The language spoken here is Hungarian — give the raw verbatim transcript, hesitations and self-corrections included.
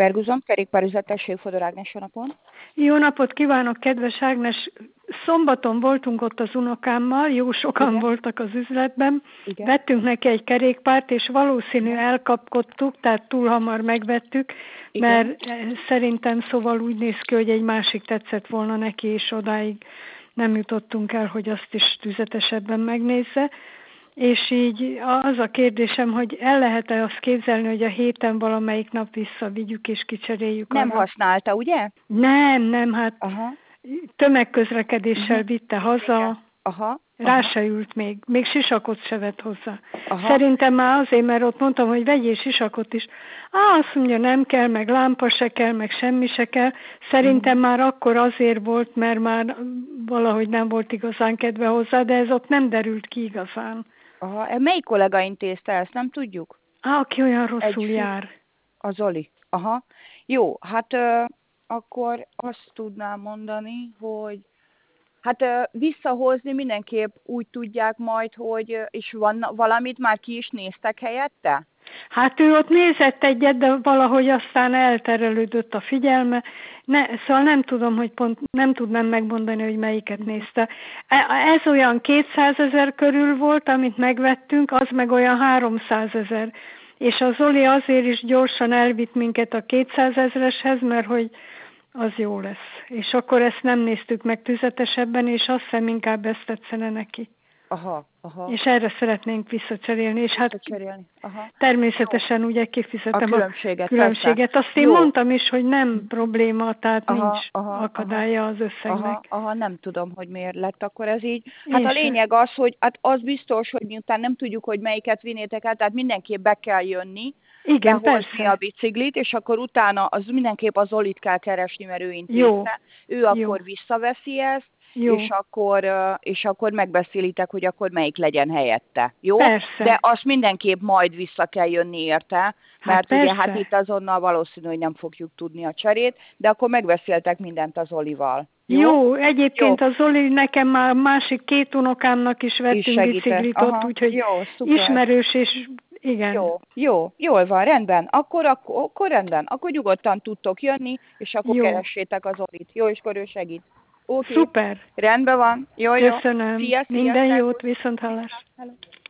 Ferguson, kerékpárüzlet, tessék, Fodor Ágnes, jó napon. Jó napot kívánok, kedves Ágnes! Szombaton voltunk ott az unokámmal, jó sokan Igen. voltak az üzletben. Igen. Vettünk neki egy kerékpárt, és valószínű Igen. elkapkodtuk, tehát túl hamar megvettük, Igen. mert szerintem szóval úgy néz ki, hogy egy másik tetszett volna neki, és odáig nem jutottunk el, hogy azt is tüzetesebben megnézze. És így az a kérdésem, hogy el lehet-e azt képzelni, hogy a héten valamelyik nap visszavigyük és kicseréljük Nem arra? használta, ugye? Nem, nem, hát Aha. tömegközlekedéssel Uh-huh. vitte haza, Igen. Aha. rá Aha. se ült még, még sisakot se vett hozzá. Aha. Szerintem már azért, mert ott mondtam, hogy vegyél sisakot is. Á, azt mondja, nem kell, meg lámpa se kell, meg semmi se kell. Szerintem Uh-huh. már akkor azért volt, mert már valahogy nem volt igazán kedve hozzá, de ez ott nem derült ki igazán. Aha. Melyik kollega intézte ezt, nem tudjuk? Á, aki olyan rosszul Egy jár. A Zoli. Aha. Jó, hát ö, akkor azt tudnám mondani, hogy hát ö, visszahozni mindenképp úgy tudják majd, hogy ö, és van valamit már ki is néztek helyette? Hát ő ott nézett egyet, de valahogy aztán elterelődött a figyelme. Ne, szóval nem tudom, hogy pont nem tudnám megmondani, hogy melyiket nézte. Ez olyan kétszázezer körül volt, amit megvettünk, az meg olyan háromszázezer. És az Zoli azért is gyorsan elvitt minket a kétszázezreshez, mert hogy az jó lesz. És akkor ezt nem néztük meg tüzetesebben, és azt hiszem inkább ezt tetszene neki. Aha, aha. És erre szeretnénk visszacserélni, és hát Visszacserélni. Aha. természetesen ugye A kifizetem különbséget, a különbséget. persze. Azt én Jó. mondtam is, hogy nem probléma, tehát Aha, nincs aha, akadálya az aha, összegnek. aha, nem tudom, hogy miért lett akkor ez így. Hát Én a sem. lényeg az, hogy hát az biztos, hogy miután nem tudjuk, hogy melyiket vinnétek el, tehát mindenképp be kell jönni, Igen, behozni persze. a biciklit, és akkor utána az mindenképp az Zolit kell keresni, mert ő intézte. Jó. Ő Jó. akkor visszaveszi ezt, Jó. és akkor, ö, és akkor megbeszélitek, hogy akkor melyik legyen helyette. Jó? Persze. De azt mindenképp majd vissza kell jönni érte, mert Hát ugye hát persze. itt azonnal valószínű, hogy nem fogjuk tudni a cserét, de akkor megbeszéltek mindent az Zolival. Jó? Jó, egyébként Jó. a Zoli nekem már másik két unokámnak is És vettünk segített. biciklit ott, Aha, úgyhogy jó, szuper. ismerős, és igen. Jó, jó, jól van, rendben. Akkor, akkor, akkor rendben. Akkor nyugodtan tudtok jönni, és akkor Jó. keressétek az Zolit. Jó, és akkor ő segít. Oké. Szuper. Rendben van. Jó, jó. Köszönöm. Szia, szia. Minden szervusz. jót, viszont hallás. Hello.